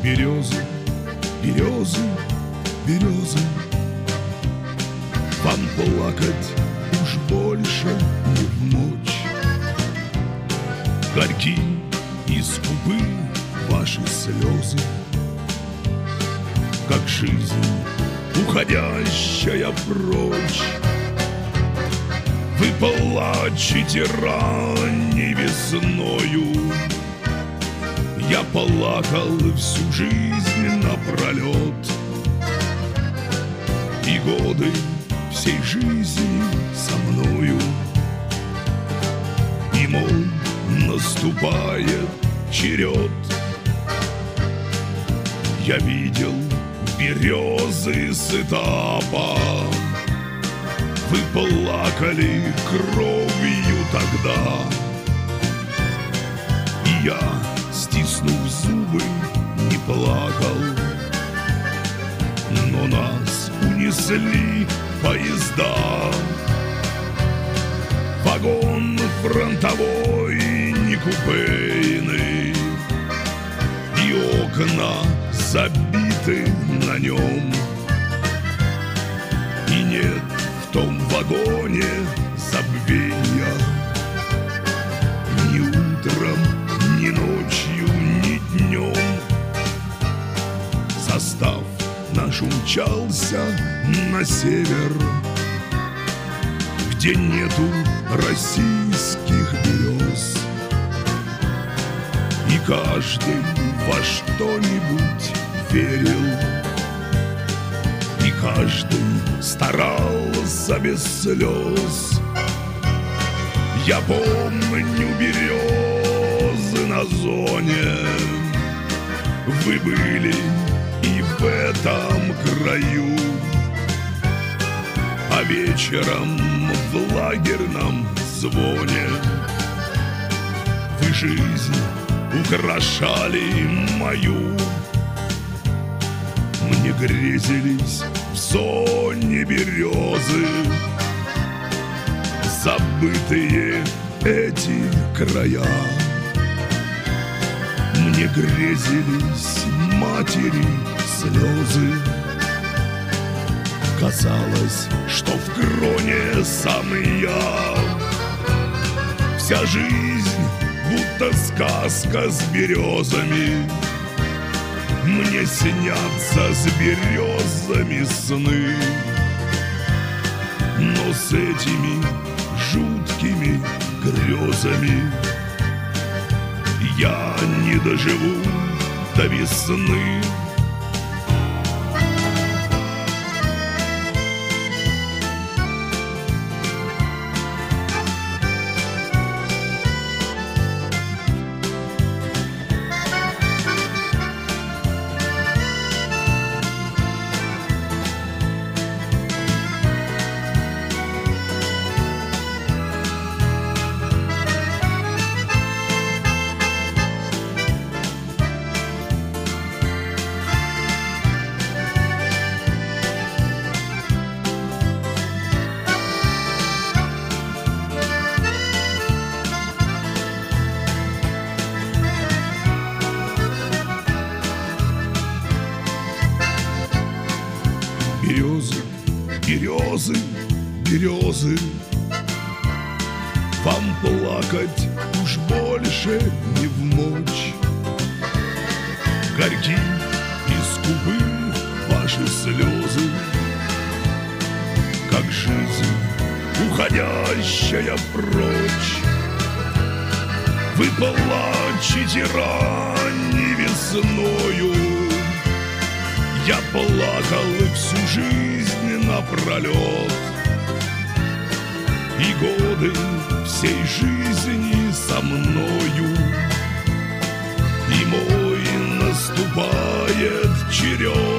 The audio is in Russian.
Березы, березы, березы, вам плакать уж больше не вмочь. Горьки и скупы ваши слезы, как жизнь, уходящая прочь. Вы плачете ранней весною, я плакал всю жизнь напролет. И годы всей жизни со мною, и мой наступает черед. Я видел березы с этапа, вы плакали кровью тогда. И я, стиснув зубы, не плакал, но нас унесли поезда. Вагон фронтовой, не купейный, и окна забиты на нем. И нет в том вагоне забвенья ни утром, ни ночью, ни днем. Состав наш умчался на север, где нету российских берез. И каждый во что-нибудь верил, и каждый старался без слез. Я помню березы на зоне, вы были и в этом краю. А вечером в лагерном звоне вы жизнь украшали мою. Мне грезились в зоне березы, забытые эти края. Мне грезились матери слезы. Казалось, что в кроне сам я. Вся жизнь будто сказка с березами. Мне снятся с березами сны, но с этими жуткими грезами я не доживу до весны. Березы, березы, березы, вам плакать уж больше не вмочь. Горьки и скупы ваши слезы, как жизнь, уходящая прочь. Вы плачете ранней весною, я плакал всю жизнь напролет. И годы всей жизни со мною, и мой наступает черед.